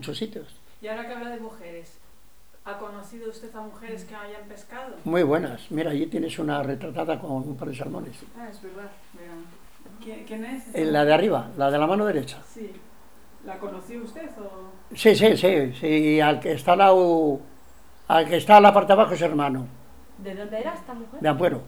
muchos sitios. Y ahora que habla de mujeres, ¿ha conocido usted a mujeres que hayan pescado? Muy buenas. Mira, allí tienes una retratada con un par de salmones. Ah, es verdad. ¿Quién es? La de arriba, la de la mano derecha. Sí. ¿La conoció usted o...? Sí, sí, sí, sí. Al que está al que está a la parte de abajo es hermano, ¿De dónde era esta mujer? de Ampuero.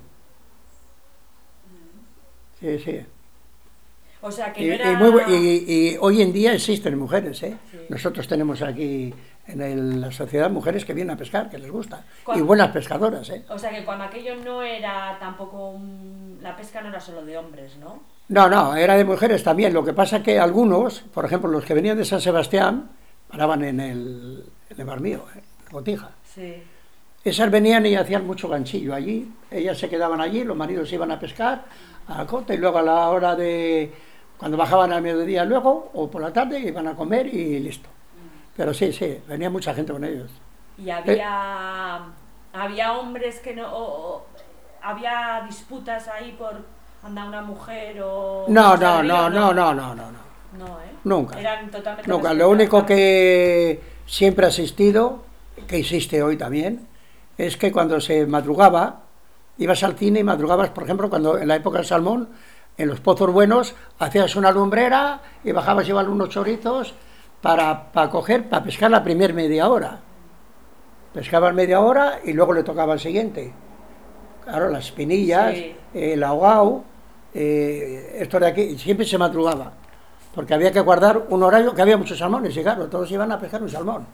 Sí, sí. O sea, que Y, no era... y hoy en día existen mujeres, ¿eh? Sí. Nosotros tenemos aquí en la sociedad mujeres que vienen a pescar, que les gusta. Y ¿Cuál? buenas pescadoras, ¿eh? O sea, que cuando aquello no era tampoco... La pesca no era solo de hombres, ¿no? No, no, era de mujeres también. Lo que pasa que algunos, por ejemplo, los que venían de San Sebastián, paraban en el Mar Mío, en Botija. Sí. Esas venían y hacían mucho ganchillo allí. Ellas se quedaban allí, los maridos iban a pescar a la costa y luego a la hora de... Cuando bajaban al mediodía luego, o por la tarde, iban a comer y listo. Pero sí, sí, venía mucha gente con ellos. Y había hombres que no... había disputas ahí por andar una mujer o... No, o sea, no, el no, río, no, no, no, no, no. No, ¿eh? Nunca. Eran totalmente Nunca. Lo respetables. único que siempre ha existido, que existe hoy también, es que cuando se madrugaba, ibas al cine y madrugabas, por ejemplo, cuando en la época del salmón, en los pozos buenos, hacías una lumbrera y bajabas igual unos chorizos para pescar la primer media hora. Pescaban media hora y luego le tocaba al siguiente. Claro, las espinillas, Sí. el ahogao, esto de aquí, siempre se madrugaba, porque había que guardar un horario, que había muchos salmones, y claro, todos iban a pescar un salmón.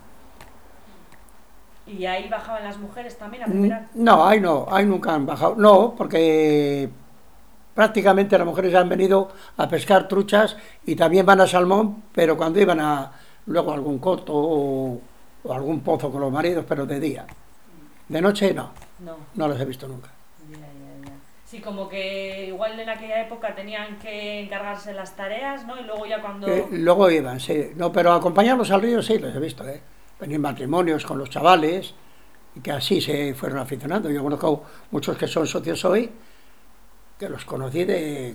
Y ahí bajaban las mujeres también a primerar. No, ahí nunca han bajado. No, porque prácticamente las mujeres han venido a pescar truchas y también van a salmón, pero cuando iban a luego a algún coto o algún pozo con los maridos, pero de día. De noche no, No. no los he visto nunca. Ya. Sí, como que igual en aquella época tenían que encargarse las tareas, ¿no? Y luego ya cuando... Luego iban, sí. No, pero acompañarlos al río sí, los he visto, ¿eh? Venían matrimonios con los chavales y que así se fueron aficionando. Yo conozco muchos que son socios hoy, que los conocí de